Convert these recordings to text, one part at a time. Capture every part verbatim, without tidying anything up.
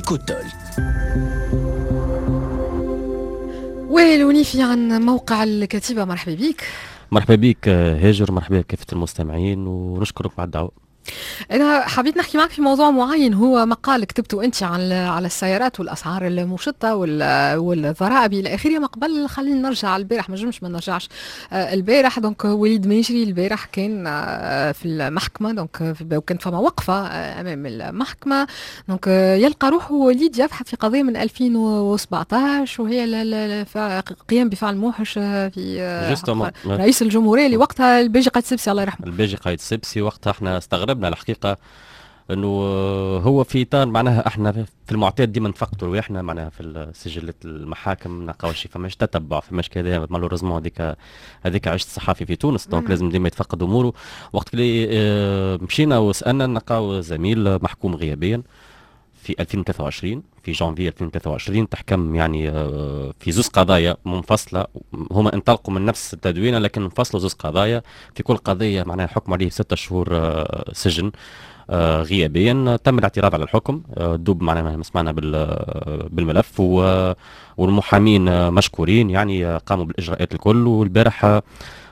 كوتل. ويلوني في عن موقع الكتيبة. مرحبا بك. مرحبا بك هاجر، مرحبا بكافة المستمعين ونشكرك على الدعوة. أنا حبيت نحكي معك في موضوع معين، هو مقال كتبته أنت على على السيارات والأسعار المشطة والضرائب إلى آخره. ما قبل خلينا نرجع البارح، ما نجمش ما نرجعش البارح. دونك وليد ميجري البارح كان في المحكمة، دونك كانت فما وقفة أمام المحكمة. دونك يلقى روحه وليد يبحث في قضية من ألفين وسبعطاش، وهي القيام بفعل موحش في رئيس الجمهورية اللي وقتها الباجي قايد سبسي الله يرحمه. الباجي قايد سبسي وقتها احنا استغربنا الحقيقة انه هو في اطار معناها احنا في المعتاد ديما نفقدوا احنا معناها في سجلات المحاكم نلقاو شي فماش تتبع فماش كذا. مالوريزمون هذيك هذيك عشت صحافي في تونس، دونك لازم ديما يتفقد اموره. وقت اللي اه مشينا وسالنا نلقاو زميل محكوم غيابيا في ألفين وثلاثة وعشرين، في جانفي ألفين وثلاثة وعشرين تحكم يعني في زوز قضايا منفصله، هما انطلقوا من نفس التدوينه لكن انفصلوا زوز قضايا. في كل قضيه معناها حكم عليه ستة شهور سجن آه غيابيا. تم الاعتراض على الحكم، آه دوب معنا سمعنا بالملف، والمحامين آه مشكورين يعني آه قاموا بالاجراءات الكل. والبارح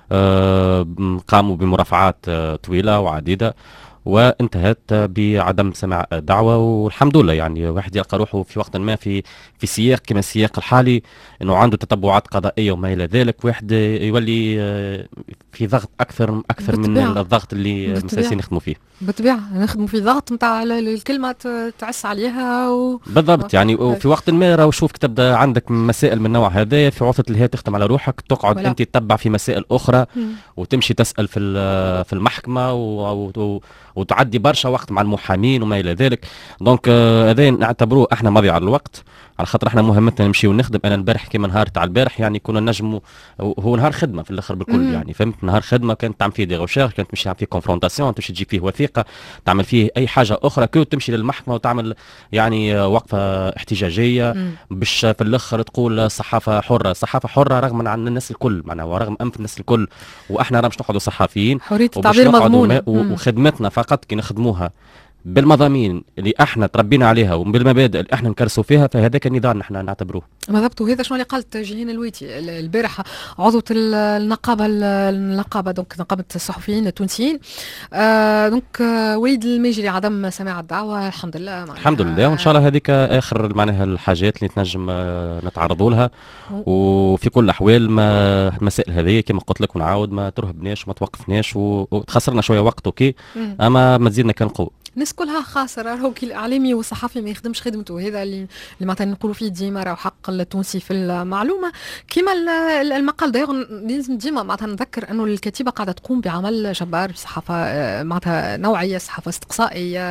آه قاموا بمرافعات آه طويله وعديده وانتهت بعدم سماع دعوة. والحمد لله يعني واحد يلقى روحه في وقت ما في في سياق كما السياق الحالي انه عنده تتبعات قضائية وما الى ذلك، واحد يولي في ضغط اكثر اكثر من الضغط اللي مساسين يخدموا فيه. بالطبيعة نخدموا في ضغط نتاع الكلمة تعس عليها و... بالضبط يعني. وفي وقت ما راهو شوف تبدا عندك مسائل من النوع هذا في عطلة اللي هي تخدم على روحك، تقعد ولا. انت تتبع في مسائل اخرى مم. وتمشي تسأل في في المحكمة و... و... وتعدي برشا وقت مع المحامين وما الى ذلك. دونك هذا آه نعتبروه احنا مضيعة على الوقت، على خاطر احنا مهمتنا نمشي ونخدم. انا البارح كيما نهار تاع البارح يعني كنا نجموا، هو نهار خدمه في الاخر بالكل مم. يعني فهمت، نهار خدمه كانت تعمل فيه دي غوشير، كانت تمشي فيه كونفرونتاسيون، تمشي تجيب فيه وثيقه، تعمل فيه اي حاجه اخرى، كو تمشي للمحكمه وتعمل يعني وقفه احتجاجيه مم. باش في الاخر تقول صحافه حره. صحافه حره رغم عن الناس الكل معناها ورغم انف الناس الكل، واحنا راه مش نقعدوا صحفيين حريه التعبير مضمونه، وخدمتنا فقط كي نخدموها بالمضامين اللي احنا تربينا عليها وبالمبادئ اللي احنا نكرسوا فيها، فهذا كان نضال نحن نعتبروه. بالضبط. وهذا شنو اللي قالت جيهان الويتي البارحه عضوة النقابه النقابه دونك نقابه الصحفيين التونسيين. آه دونك آه وليد الميجري عدم سماع الدعوه الحمد لله. الحمد لله، وان شاء الله هذيك اخر معناها الحاجات اللي تنجم آه نتعرضوا لها. وفي كل الاحوال ما المسائل هذه كما قلت لك ونعاود ما ترهبناش وما توقفناش وتخسرنا شويه وقت اوكي، اما ما تزيدنا كان قوه. الناس كلها خاسره، راهو كي الاعلامي والصحفي ما يخدمش خدمته. هذا اللي اللي معناتها نقولوا فيه ديما، راهو حق التونسي في المعلومه. كيما المقال دايغ لازم ديما معناتها نذكر انه الكتيبه قاعده تقوم بعمل جبار بصحافه معناتها نوعيه، صحافه استقصائيه،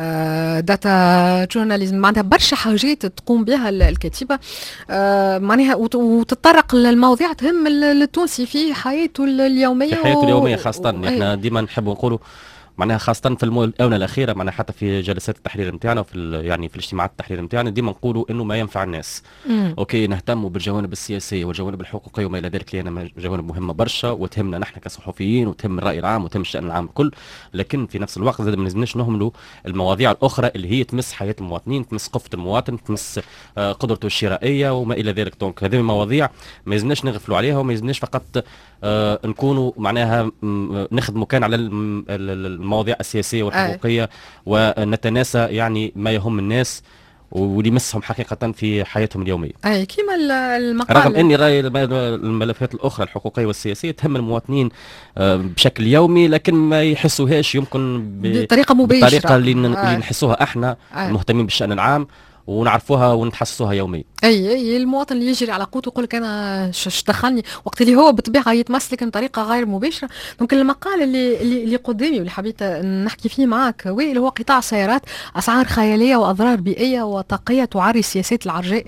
داتا جورناليزم، معناتها برشا حاجات تقوم بها الكتيبه معناها، وتتطرق للمواضيع تهم التونسي في حياته اليوميه في حياته اليوميه خاصه. احنا ديما نحب نقولوا معناها خاصة في الآونة الأخيرة معناها حتى في جلسات التحرير نتاعنا وفي يعني في الاجتماعات التحرير نتاعنا ديما نقولوا إنه ما ينفع الناس. مم. أوكي نهتموا بالجوانب السياسية والجوانب الحقوقية وما إلى ذلك، لأن جوانب مهمة برشا وتهمنا نحن كصحفيين وتهم الرأي العام وتهم الشأن العام الكل، لكن في نفس الوقت زاد ما لازمناش نهملوا المواضيع الأخرى اللي هي تمس حياة المواطنين، تمس قفة المواطن، تمس آه قدرته الشرائية وما إلى ذلك. دونك هذه المواضيع ما لازمناش نغفلوا عليها وما لازمناش فقط آه نكونوا معناها نخدموا كان على المواضيع السياسية والحقوقية ونتناسى يعني ما يهم الناس واللي يمسهم حقيقة في حياتهم اليومية. أي كيما المقال، رغم أني رأي الملفات الأخرى الحقوقية والسياسية تهم المواطنين بشكل يومي، لكن ما يحسوهاش يمكن بطريقة مباشرة، بالطريقة اللي, اللي نحسوها احنا المهتمين بالشأن العام ونعرفوها ونتحسسوها يوميا. اي اي المواطن اللي يجري على قوته يقول لك انا اش دخلني، وقت اللي هو بالطبيعه يتمسك بطريقه غير مباشره. دونك المقال اللي اللي, اللي قدامي واللي حبيت نحكي فيه معك اللي هو قطاع السيارات، اسعار خياليه واضرار بيئيه وطاقيه تعري السياسات العرجاء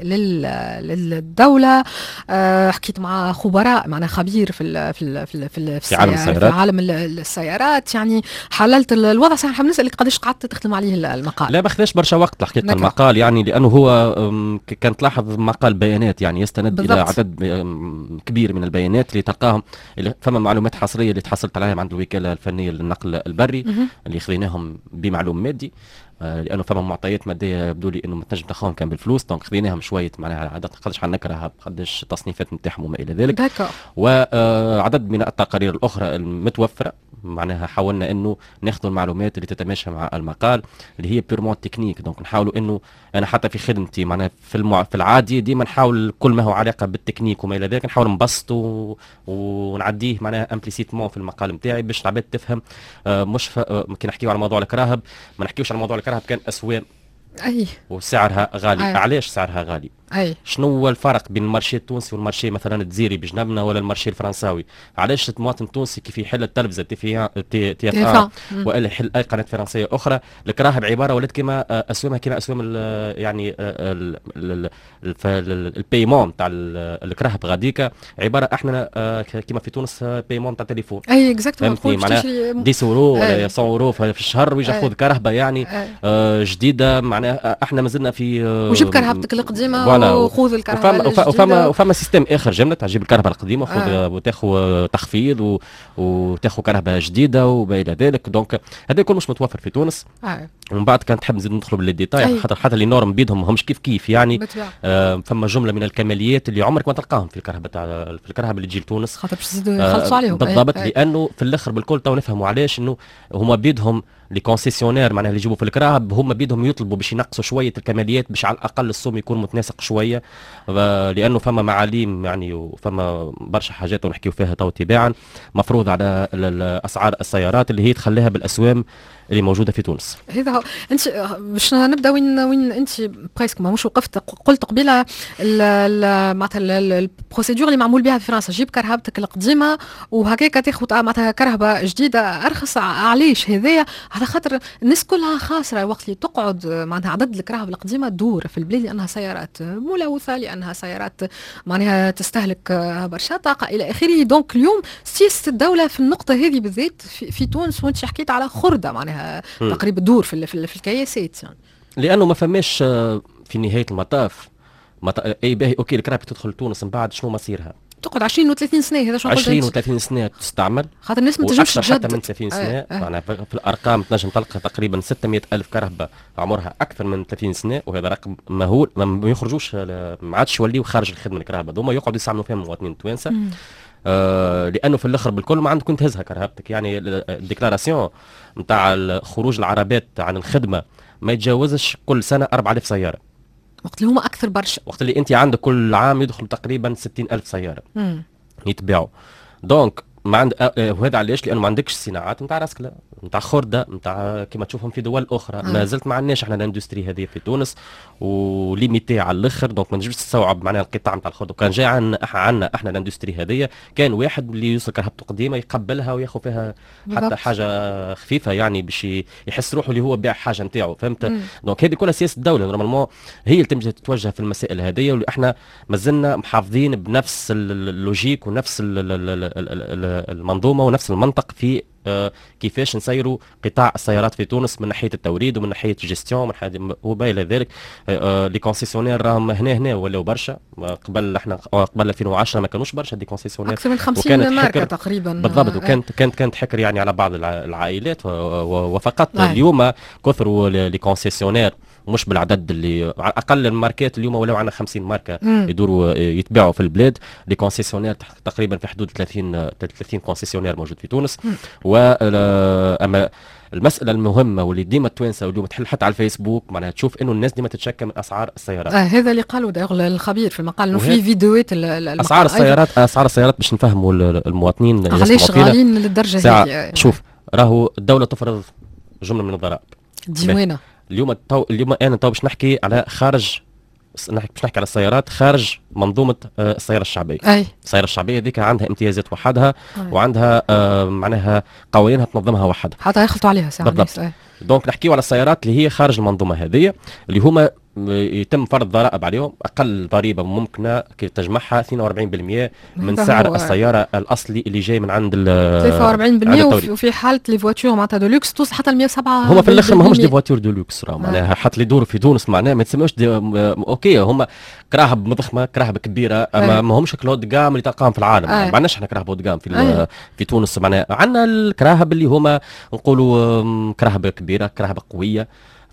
للدوله. أه حكيت مع خبراء معنا خبير في ال في ال في, ال في, ال في عالم السيارات في عالم السيارات يعني حللت الوضع. صحيح حاب نسالك قداش قعدت تخدم عليه المقال؟ لا ما خذاش برشا وقت الحقيقه المقال يعني، لانه هو كان تلاحظ مقال بيانات يعني يستند بالضبط. الى عدد كبير من البيانات اللي تلقاهم، اللي فما معلومات حصريه اللي تحصلت عليها عند الوكاله الفنيه للنقل البري مه. اللي خذيناهم بمعلوم مادي، آه لانه فما معطيات ماديه يبدو لي انه ما تنجم تاخذهم كان بالفلوس، دونك خذيناهم شويه معناها عدد قداش حنكرها قداش التصنيفات نتاعهم وما الى ذلك. داكور. وعدد من التقارير الاخرى المتوفره معناها حاولنا انه ناخذ المعلومات اللي تتماشى مع المقال اللي هي بيرمون تكنيك. دونك نحاولوا انه انا حتى في خدمتي معناها في المع... في العادي ديما نحاول كل ما هو علاقه بالتكنيك وما الى ذلك نحاول نبسطه و... ونعديه معناها امبليسيتمون في المقال نتاعي باش العباد تفهم. آه مش ف... آه كي نحكيو على موضوع الكراهب ما نحكيوش على موضوع الكراهب كان اسواق اي وسعرها غالي. أي. علاش سعرها غالي؟ اي شنو هو الفرق بين المارشي التونسي والمارشي مثلا الجزيري بجنبنا ولا المارشي الفرنساوي؟ علاش المواطن التونسي كيف يحل التلفزه تي في تي تي اف ا والا يحل اي قناه فرنسيه اخرى؟ الكراهب عباره ولات كما اسوامها كما اسوام يعني البيمون تاع الكراهب غاديكا عباره احنا كما في تونس بيمون تاع تليفون. اي اكزاكتومون فهمتني معناها عشرة اورو ولا مية اورو في الشهر ويجي كرهبه يعني أي. جديده معناها احنا مازلنا في وجيب كرهبتك القديمه وخذ الكرهبه وفما وفما وفما سيستم اخر جمله تجيب الكرهبه القديمه خذ آه. وتاخذ تخفيض و... وتاخذ كرهبه جديده وما الى ذلك. دونك هذا الكل مش متوفر في تونس. آه. ومن بعد كانت تحب نزيد ندخلوا بالديتاي خاطر حتى لي نورم بيدهم ماهمش كيف كيف يعني آه فما جمله من الكماليات اللي عمرك ما تلقاهم في الكرهبه تاع في الكرهبه اللي تجي لتونس خاطر باش يزيدوا يخلصوا عليهم بالضبط. أي. لانه في الاخر بالكل تو نفهموا علاش انه هما بيدهم لي كونسيسيونير معناها اللي يجيبوا في الكراهب هم بيدهم يطلبوا باش ينقصوا شويه الكماليات باش على الاقل السوم يكون متناسق شويه لانه فما معاليم يعني وفما برشا حاجات ونحكيو فيها تو تباعا مفروض على اسعار السيارات اللي هي تخليها بالاسوام اللي موجوده في تونس. هذا هو. انت باش نبدا وين وين انت بريسك ما مش وقفت قلت قبيله معناتها البروسيدور اللي معمول بها في فرنسا جيب كرهبتك القديمه وهكاك تاخذ معناتها كرهبه جديده ارخص. علاش هذايا؟ على خاطر الناس كلها خاسره وقت اللي تقعد معناتها عدد الكراهب القديمه تدور في البلاد لانها سيارات ملوثه لانها سيارات معناها تستهلك برشا طاقه الى اخره. دونك اليوم سياسه الدوله في النقطه هذه بالذات في, في تونس وانت حكيت على خرده معناها تقريبا دور في في, في الكياسات يعني لانه ما فماش في نهايه المطاف مط... اي باهي اوكي الكراب تدخل تونس من بعد شنو مصيرها؟ تقعد عشرين وثلاثين سنه. هذا شنو عشرين وثلاثين سنه تستعمل خاطر الناس ما تنجمش تجدد حتى من ثلاثين سنه. آه آه. معناها في الارقام تنجم تلقى تقريبا ستمائة ألف كرهبه عمرها اكثر من ثلاثين سنه وهذا رقم مهول ما يخرجوش ما عادش يوليو خارج الخدمه الكرهبه هذوما يقعدوا يستعملوا فيهم المواطنين التوانسه. آه لانه في الاخر بالكل ما عندك كنت تهزها كرهبتك يعني الديكلاراسيون نتاع خروج العربات عن الخدمه ما يتجاوزش كل سنه أربعة آلاف سياره وقت اللي هما اكثر برشا وقت اللي انت عندك كل عام يدخل تقريبا ستين ألف سياره مم. يتباعوا. دونك ما عند وهذا علاش؟ لانه ما عندكش صناعات نتاع راسكلا نتاع خرده نتاع كما تشوفهم في دول اخرى. آه. ما زلت ما عندناش احنا الاندستري هذه في تونس وليميتي على الاخر. دونك ما نجمش تستوعب معناها القطاع نتاع الخرده. كان جاي عندنا عندنا احنا الاندستري هذه كان واحد اللي يوصل كرهبته قديمه يقبلها وياخذ فيها بالضبط. حتى حاجه خفيفه يعني باش يحس روحه اللي هو بيع حاجه نتاعو فهمت. دونك هذه كلها سياسه الدوله نورمالمون هي اللي تمشي تتوجه في المسائل هذه واللي احنا مازلنا محافظين بنفس اللوجيك ونفس المنظومه ونفس المنطق في آه كيفاش نسيروا قطاع السيارات في تونس من ناحيه التوريد ومن ناحيه الجيستيون من ناحيه وما الى ذلك. آه لي كونسيسيونير راهم هنا هنا ولاو برشا. قبل احنا قبل ألفين وعشرة ما كانوش برشا دي كونسيسيونير اكثر من خمسين ماركه تقريبا بالضبط. وكانت كانت كانت حكر يعني على بعض العائلات وفقط. اليوم كثروا لي كونسيسيونير مش بالعدد اللي اقل الماركات اليوم ولاو عندنا خمسين ماركه مم. يدوروا يتباعوا في البلاد. لي كونسيسيونير تقريبا في حدود ثلاثين ثلاثين كونسيسيونير موجود في تونس. و اما المساله المهمه واللي ديما التوانسه واليوم تحل حتى على الفيسبوك معناها تشوف انه الناس ديما تتشكى من اسعار السيارات. آه هذا اللي قالوا الخبير في المقال انه في فيديوهات اسعار السيارات. اسعار السيارات باش نفهموا المواطنين علاش غاليين للدرجه هذه. شوف راهو الدوله تفرض جمله من الضرائب ديوانه. اليوم التو... اليوم انا تو باش نحكي على خارج باش نحكي على السيارات خارج منظومه السياره الشعبيه. أي. السياره الشعبيه هذيك عندها امتيازات وحدها. أي. وعندها آه معناها قوانينها تنظمها وحدها حتى يخلطوا عليها ساعه بالضبط. دونك نحكيو على السيارات اللي هي خارج المنظومه هذه اللي هما يتم فرض ضرائب عليهم. اقل ضريبه ممكنه كي تجمعها اثنين وأربعين بالمئة من سعر السياره الاصلي اللي جاي من عند ثلاثة وأربعين بالمئة. وفي حاله لي فواتور معناتها دو لوكس توصل حتى ل مئة وسبعة. هما في الاخر ماهمش دي فواتور دو لوكس راهو معناها حتى اللي يدوروا في تونس معناها ما تسموش اوكي هما كراهب مضخمه كراهب كبيره اما ماهمش كلود جام اللي تلقاهم في العالم. ما عندناش احنا كراهب جام في في تونس معناها عندنا الكراهب اللي هما نقولوا كراهب كبيره كراهب قويه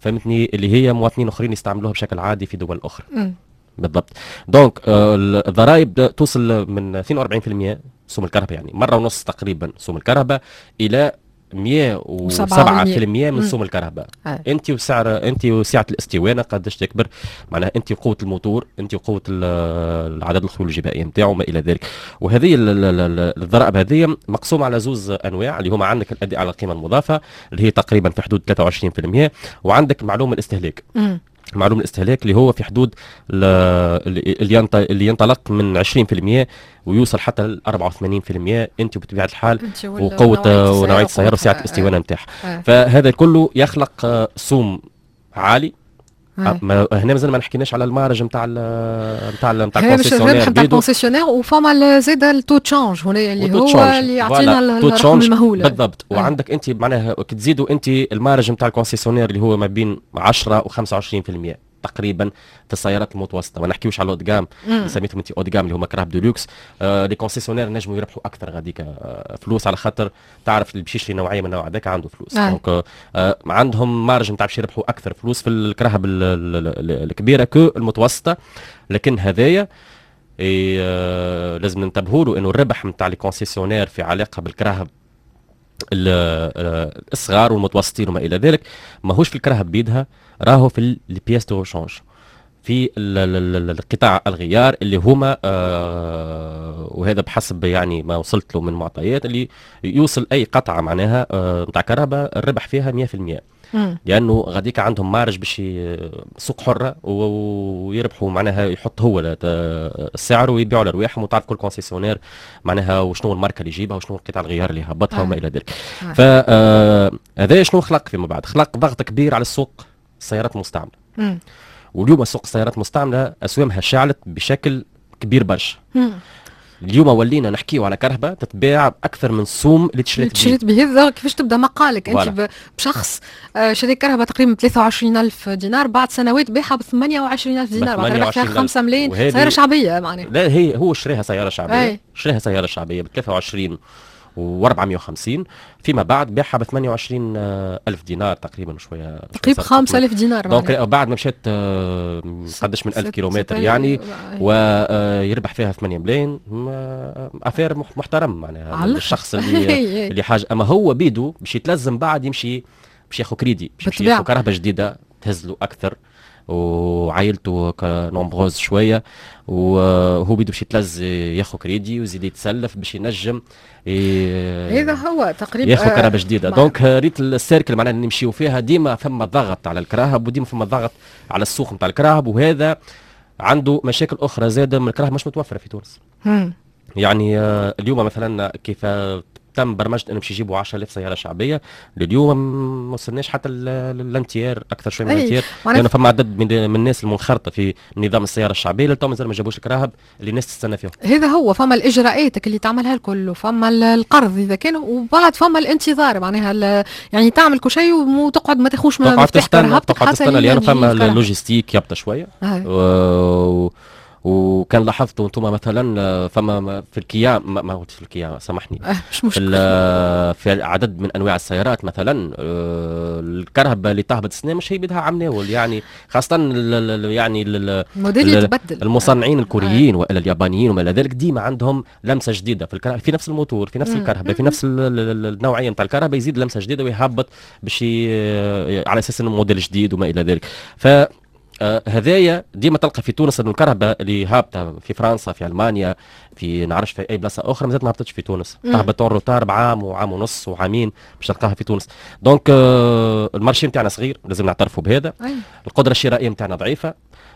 فهمتني، اللي هي مواطنين اخرين يستعملوها بشكل عادي في دول اخرى. مم. بالضبط. دونك آه الضرائب توصل من اثنين وأربعين بالمئة سوم الكهرباء، يعني مره ونص تقريبا سوم الكهرباء، الى مئة وسبعة بالمئة من سوم الكهرباء. انت وسعر انت وسعه الاستوانه قداش تكبر، معناها انت وقوه الموتور، انت وقوه العدد الخيول الجبائيه نتاعو ما الى ذلك. وهذه الضرائب هذه مقسومه على زوز انواع، اللي هما عندك الاداء على القيمه المضافه اللي هي تقريبا في حدود ثلاثة وعشرين بالمئة، وعندك معلوم الاستهلاك. م. معلوم الاستهلاك اللي هو في حدود اللي ينطلق من عشرين بالمئة ويوصل حتى ل أربعة وثمانين بالمئة انت بطبيعه الحال، وقوه ونوعيه السياره وسعه الاستوانه نتاعها. فهذا كله يخلق سوم عالي. ما هنا مازال ما نحكيناش على المارج نتاع نتاع نتاع الكونسيسيونير نتاع الكونسيسيونير، وفما زاد التو تشانج هنا اللي هو اللي يعطينا الرقم المهول بالضبط. وعندك انت معناها كي تزيدوا انت المارج نتاع الكونسيسيونير اللي هو ما بين عشرة وخمسة وعشرين بالمئة تقريبا في السيارات المتوسطه، ما نحكيوش على الاودغام اللي سميتهم انت اودغام اللي هما كراهب دولوكس. آه لي كونسيسيونير نجموا يربحوا اكثر غاديك آه فلوس، على خاطر تعرف اللي بيشري نوعيه من النوع هذاك عنده فلوس. آه. دونك آه عندهم مارج نتاع باش يربحوا اكثر فلوس في الكراهب الكبيره كو المتوسطه. لكن هذايا آه لازم ننتبهوا له انه الربح نتاع لي كونسيسيونير في علاقه بالكراهب الصغار والمتوسطين وما الى ذلك ماهوش في الكراهب بيدها، راهو في البياس دو شونج، في القطاع الغيار اللي هما آه وهذا بحسب يعني ما وصلت له من معطيات، اللي يوصل اي قطعه معناها نتاع آه كهرباء الربح فيها مئة بالمئة، لانه غاديك عندهم مارج باش سوق حره ويربحوا معناها يحط هو السعر ويبيعوا لرواحهم، وتعرف كل كونسيسيونير معناها وشنو الماركه اللي يجيبها وشنو قطع الغيار اللي هبطها آه. وما الى ذلك. آه. فهذا آه شنو خلق فيما بعد؟ خلق ضغط كبير على السوق السيارات المستعمله. م. واليوم سوق السيارات المستعمله اسهمها شعلت بشكل كبير برشا. اليوم ولينا نحكيو على كرهبه تتباع باكثر من سوم اللي تشريت به. تشريت به هذا كيفاش تبدا مقالك انت بشخص شري كرهبه تقريبا ثلاثة وعشرين ألف دينار، بعد سنوات باعها ب ثمانية وعشرين ألف دينار، بعد ربح فيها خمسة ملايين. سياره شعبيه معناها. لا هي هو شريها سياره شعبيه، شريها سياره شعبيه ب ثلاثة وعشرين وأربعمية وخمسين، فيما بعد بيعها ب ثمانية وعشرين ألف دينار تقريبا شويه تقريبا خمسة آلاف دينار. دونك بعد ما مشات قداش من ألف كيلومتر يعني ويربح فيها ثمانية ملايين، افير محترم معناها الشخص اللي اللي حاجه. اما هو بيدو باش يتلزم بعد يمشي باش ياخذ كريدي باش ياخذ كهرباء جديده تهز له اكثر، وعائلته نومبروز شويه، وهو بده باش يتلز ياخذ كريدي ويزيد يتسلف باش ينجم هذا هو تقريبا ياخذ كهرباء جديده. دونك ريت السيركل معناها نمشيو فيها ديما ثم ضغط على الكراهب وديما ثم ضغط على السوق نتاع الكراهب، وهذا عنده مشاكل اخرى زاده من الكراهب مش متوفره في تونس. هم. يعني اليوم مثلا كيف تم برمجه انه باش يجيبوا عشرة آلاف سياره شعبيه، لليوم ما وصلناش حتى الانتيار، اكثر شويه من الانتيار، لانه فما عدد من, من الناس المنخرطه في نظام السياره الشعبيه للتو مازال ما جابوش الكراهب اللي الناس تستنى فيهم. هذا هو، فما الاجراءات اللي تعملها الكل، وفما القرض اذا كان، وبعد فما الانتظار معناها يعني تعمل كل شيء وتقعد ما تاخوش مفتاح كرهبتك حتى تستنى، لانه فما اللوجيستيك يبطأ شويه. و... وكان لاحظتوا انتم مثلا فما في الكيا ما, ما قلت في الكيا سامحني أه مش مشكلة. في, في عدد من انواع السيارات مثلا الكرهبه اللي تهبط سنه مش هي بدها عمناول، يعني خاصه يعني الموديل يتبدل، المصنعين الكوريين والا اليابانيين وما الى ذلك ديما عندهم لمسه جديده في الكرهبه، في نفس الموتور، في نفس الكرهبه، في نفس النوعيه نتاع الكرهبه، يزيد لمسه جديده ويهبط باش على اساس انه موديل جديد وما الى ذلك. ف آه هذايا ديما تلقى في تونس انه الكهرباء اللي هابطه في فرنسا، في المانيا، في نعرفش في اي بلاصه اخرى مازالت ما هبطتش في تونس، تهبط روتار بعام وعام ونص وعامين باش تلقاها في تونس. دونك آه المارشي نتاعنا صغير، لازم نعترفوا بهذا. أي. القدره الشرائيه نتاعنا ضعيفه،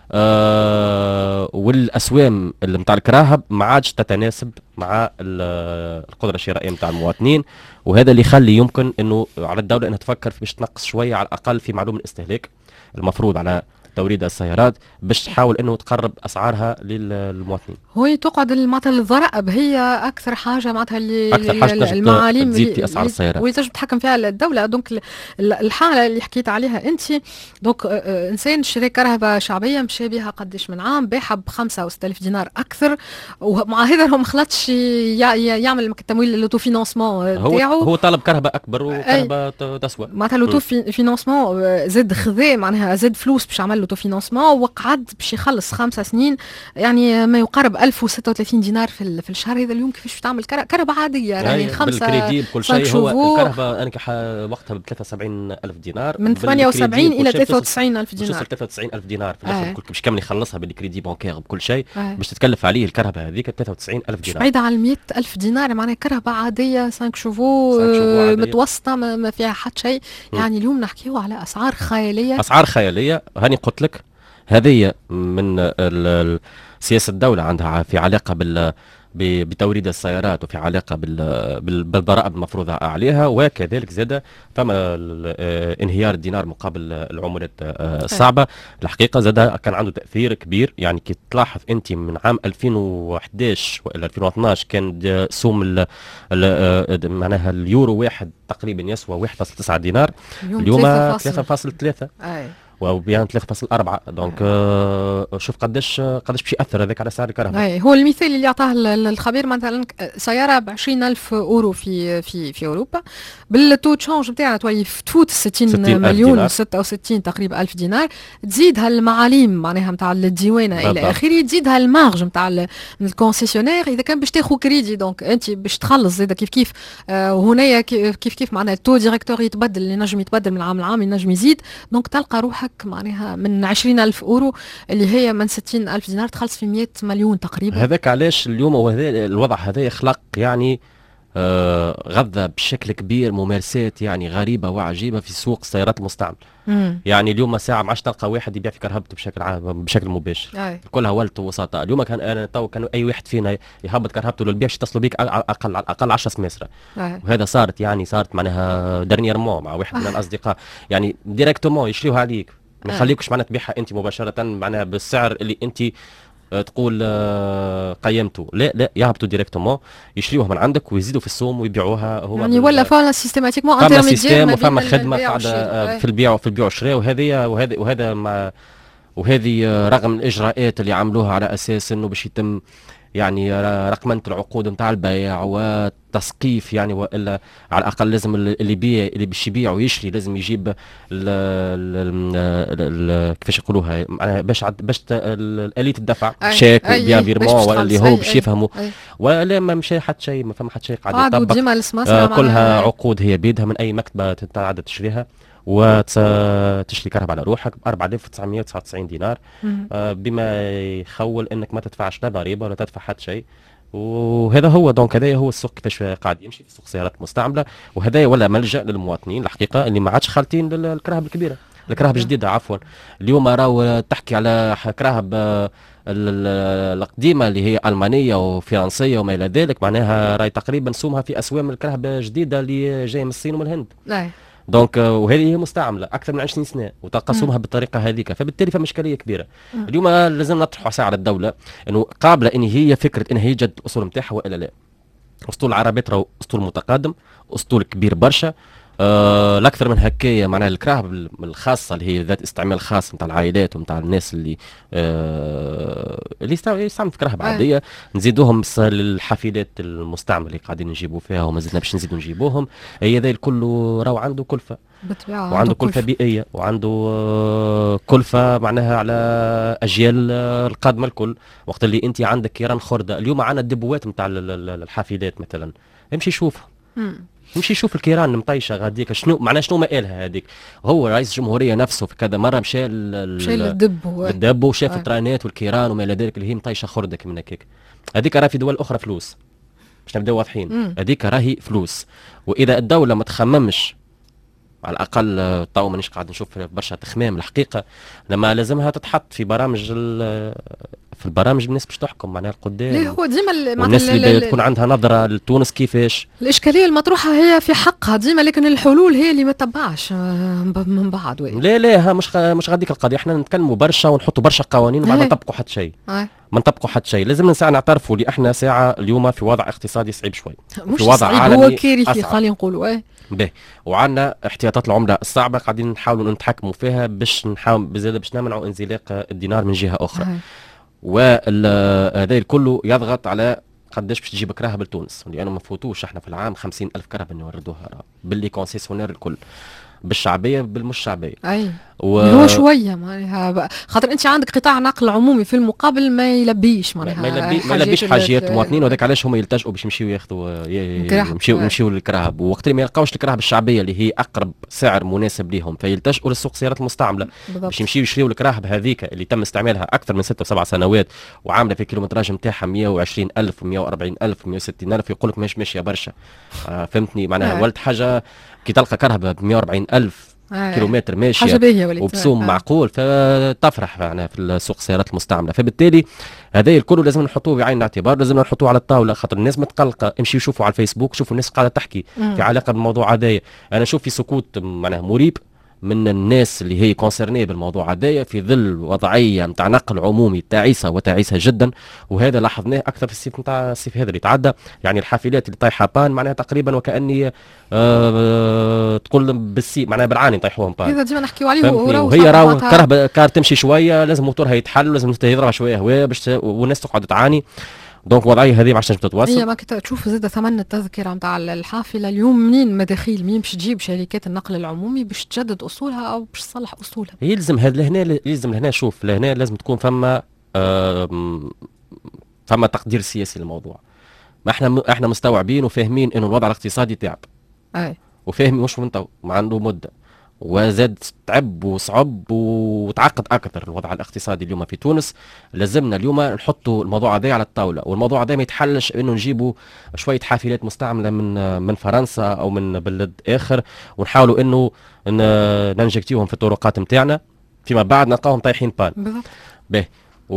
آه والاسوام اللي نتاع الكراهب ما عادش تتناسب مع القدره الشرائيه نتاع المواطنين، وهذا اللي يخلي يمكن انه على الدوله انها تفكر باش تنقص شويه على الاقل في معلوم الاستهلاك المفروض على توريد السيارات باش تحاول انه تقرب اسعارها للمواطنين. هو تقعد معناتها الضرائب هي اكثر حاجه معناتها اللي اكثر حاجه المعاليم تزيد في اسعار السيارات ويتجب تتحكم فيها الدوله. دونك الحاله اللي حكيت عليها انت، دونك انسان شري كرهبه شعبيه مشى بها قداش من عام، باعها ب خمسة وستة آلاف دينار اكثر، ومع هذا هو ما خلطش يعمل التمويل اللوتو فينونسمون تاعو. هو طلب كرهبه اكبر وكرهبه تسوى معناتها اللوتو فينونسمون زاد خذا معناها زاد فلوس باش يعمل لوتو فينونسمون، وقعد باش يخلص خمسة سنين يعني ما يقارب ألف وستة وثلاثين دينار في في الشهر. هذا اليوم كيفاش تعمل كرهبه عاديه يعني خمسة بالكريدي بكل شيء. هو الكرهبه انا وقتها ب ثلاثة وسبعين ألف دينار، من ثمانية وسبعين الى ثلاثة وتسعين ألف دينار، ثلاثة وتسعين ألف دينار في الاخر. آه. باش كامل يخلصها بالكريدي بانكير بكل شيء. آه. باش تتكلف عليه الكرهبه هذيك ثلاثة وتسعين ألف دينار، بعيده على مئة ألف دينار. معناها كرهبه عاديه خمسة شوفو متوسطه ما فيها حتى شيء. يعني اليوم نحكيو على اسعار خياليه، اسعار خياليه. هاني قلت لك هذه من سياسه الدوله عندها في علاقه بال بتوريد السيارات وفي علاقه بالضرائب المفروضه عليها، وكذلك زاد فما انهيار الدينار مقابل العملات الصعبه. الحقيقه زاد كان عنده تاثير كبير. يعني كي تلاحظ انت من عام ألفين وأحد عشر والى ألفين واثني عشر كان سوم معناها اليورو واحد تقريبا يسوى واحد فاصلة تسعة دينار، اليوم ثلاثة فاصلة ثلاثة وبيان ثلاثة فاصلة أربعة. دونك آه شوف قداش قداش باش ياثر هذاك على سعر الكهرباء. اي هو المثال اللي يعطاه الخبير مثلا سياره ب عشرين ألف اورو في في في اوروبا بالتو تشونج نتاعها تولي تفوت ستين مليون ستة وستين تقريبا ألف دينار. تزيدها المعاليم معناها نتاع الديوانه الى اخره، تزيدها المارج نتاع الكونسيسيونير اذا كان باش تاخذ كريدي. دونك انت باش تخلص زيد كيف كيف آه هنايا كيف كيف معناها التو ديريكتور يتبدل، اللي نجم يتبدل من عام لعام ينجم يزيد. دونك تلقى روحك معناها من عشرين ألف أورو اللي هي من ستين ألف دينار تخلص في مئة مليون تقريبا. هذاك علاش اليوم وهذا الوضع هذا يخلق يعني آه غذى بشكل كبير ممارسات يعني غريبة وعجيبة في سوق السيارات المستعمل. مم. يعني اليوم ساعة ما عادش تلقى واحد يبيع في كرهبته بشكل عام بشكل مباشر. أي. كلها ولت وسطاء. اليوم كان انا تو كانوا اي واحد فينا يهبط كرهبته للبيع يتصلوا بيك اقل على الاقل عشرة سماسرة. وهذا صارت يعني صارت معناها دارنييرمون مع واحد من الاصدقاء يعني ديريكتومون يشريوها عليك، ما يخليكش معناها تبيعها انت مباشره معناها بالسعر اللي انت تقول قيمته. لا لا يهبطوا ديريكتومون يشريوها من عندك ويزيدوا في السوم ويبيعوها. هو يعني ولا فعلا سيستماتيكمون انترميديير وفما خدمه قاعده في البيع وفي البيع والشراء. وهذه وهذا وهذا ما وهذه رغم الاجراءات اللي عملوها على اساس انه باش يتم يعني رقمنة العقود نتاع البيع والتسقيف يعني، والا على الاقل لازم اللي يبيع اللي باش يبيع ويشري لازم يجيب ال ال كيفاش يقولوها معناها باش باش آلية الدفع شيك بيان فيرمون ولا اللي هو باش يفهموا. ولا ما مشى حتى شيء، ما فما حتى شيء قاعد يطبق. آه كلها عقود هي بيدها من اي مكتبه تتعدى تشريها وتشري كهرباء على روحك ب أربعة آلاف وتسعمئة وتسعة وتسعين دينار، آه بما يخول انك ما تدفعش لا ضريبه ولا تدفع حتى شيء. وهذا هو دونك هذا هو السوق كيفاش قاعد يمشي في سوق سيارات مستعمله. وهذا ولا ملجا للمواطنين الحقيقه اللي ما عادش خالطين للكراهب الكبيره الكراهب الجديده عفوا. اليوم راهو تحكي على كراهب القديمه اللي هي المانيه وفرنسيه وما الى ذلك، معناها راهي تقريبا سومها في اسوام الكراهب الجديده اللي جايه من الصين ومن الهند. لا. دونك وهذه هي مستعمله اكثر من عشرين سنه وتقسمها بالطريقه هذيك، فبالتالي فما اشكاليه كبيره. مم. اليوم لازم نطرحوا ساعه على الدوله انه قابله ان هي فكره ان هي جد الاصول نتاعها والا لا. اسطول العربيات راهو اسطول متقدم، اسطول كبير برشا. آه الاكثر من هكايا معناها الكراهب الخاصه اللي هي ذات استعمال خاص نتاع العائلات ونتاع الناس اللي آه اللي يستعملوا في كراهب عاديه، نزيدوهم للحافلات المستعمله اللي قاعدين نجيبوا فيها وما زلنا باش نزيدوا نجيبوهم. هي ذا الكل راهو عنده كلفه بالطبيعه، وعنده كلفه بيئيه وعنده آه كلفه معناها على اجيال آه القادمه الكل. وقت اللي انت عندك كيران خرده اليوم معنا الدبوات نتاع الحافلات مثلا، امشي شوف نمشي نشوف الكيران مطيشه غاديك شنو معناها شنو مقالها هذيك. هو رئيس الجمهوريه نفسه في كذا مره مشى مشى للدب الدب وشاف آه. الترانات والكيران وما الى ذلك اللي هي مطيشه خردك من هكاك. هذيك راه في دول اخرى فلوس باش نبداو واضحين، هذيك راهي فلوس. واذا الدوله ما تخممش على الاقل تو مانيش قاعد نشوف برشا تخمام الحقيقه، لما لازمها تتحط في برامج في البرامج الناس باش تحكم معناها القدام. ليه هو ديما الناس اللي تكون عندها نظره لتونس كيفاش. الاشكاليه المطروحه هي في حقها ديما، لكن الحلول هي اللي ما تبعش من بعد. لا لا مش مش غاديك القضيه، احنا نتكلموا برشا ونحطوا برشا قوانين وما نطبقوا حتى شيء. ما نطبقوا حتى شيء. لازم ساعه نعترفوا اللي احنا ساعه اليوم في وضع اقتصادي صعيب شوي، في وضع عالمي هو كارثي خلينا نقولوا. ايه باهي، وعندنا احتياطات العمله الصعبه قاعدين نحاولوا نتحكموا فيها باش نحاول بزياده باش نمنعوا انزلاق الدينار من جهه اخرى. وهذا الكل يضغط على قداش باش تجيب كراهب لتونس، لانه ما فوتوش احنا في العام خمسين ألف كراهب نوردوها باللي كونسيسيونير الكل، بالشعبيه بالمش شعبيه. اي و... هو شويه معناها خاطر انت عندك قطاع نقل عمومي في المقابل ما يلبيش معناها ما يلبي ما يلبيش حاجات المواطنين، وهذاك علاش هما يلتجئوا باش يمشيو ياخذوا يمشيو يمشيو للكراهب، وقت ما يلقاوش الكراهب الشعبيه اللي هي اقرب سعر مناسب لهم فيلتجئوا للسوق السيارات المستعمله باش يمشيو يشريوا الكراهب هذيك اللي تم استعمالها اكثر من ستة وسبع سنوات وعامله في كيلومتراج نتاعها مئة وعشرين ألف ومئة وأربعين ألف ومئة وستين ألف، يقول لك مش ماشيه برشا. آه فهمتني معناها ولد حاجه كي تلقى كرهبه ب مئة وأربعين ألف آه كيلومتر ماشيه وبسوم آه. معقول فتفرح معنا في السوق السيارات المستعمله. فبالتالي هذا الكل لازم نحطوه بعين الاعتبار، لازم نحطوه على الطاوله، خاطر الناس متقلقه. امشي شوفوا على الفيسبوك، شوفوا الناس قاعده تحكي مم. في علاقه بالموضوع هذايا. انا اشوف في سكوت معناها مريب من الناس اللي هي كونسيرني بالموضوع هذايا في ظل وضعيه نتاع نقل عمومي تعيسه وتعيسه جدا، وهذا لاحظناه اكثر في الصيف نتاع الصيف هذا اللي تعدى. يعني الحافلات اللي طايحه بان معناها تقريبا وكاني آه تقول بالسي معناها بالعاني طيحوهم بان. هذا ديما نحكيو عليه وهي راهو كرهبه كار تمشي شويه لازم موتورها يتحل، لازم يضرب شويه هواء باش والناس تقعد تعاني. دونك وضعيه هذه ما عادش تتواصل. هي ما كنت تشوف زاد ثمن التذكره نتاع الحافله اليوم منين مداخيل منين باش تجيب شركات النقل العمومي باش تجدد اصولها او باش تصلح اصولها. يلزم هذا لهنا يلزم لهنا شوف لهنا لازم تكون فما آه فما تقدير سياسي للموضوع. ما احنا احنا مستوعبين وفاهمين انه الوضع الاقتصادي تعب. اي وفاهمين مش من تو ما عنده مده وزاد تعب وصعب وتعقد اكثر الوضع الاقتصادي اليوم في تونس. لازمنا اليوم نحطوا الموضوع هذا على الطاوله، والموضوع هذا ما يتحلش انه نجيبوا شويه حافلات مستعمله من من فرنسا او من بلد اخر ونحاولوا انه ننجكتيوهم في الطرقات نتاعنا فيما بعد نلقاهم طايحين بان. بالضبط. باهي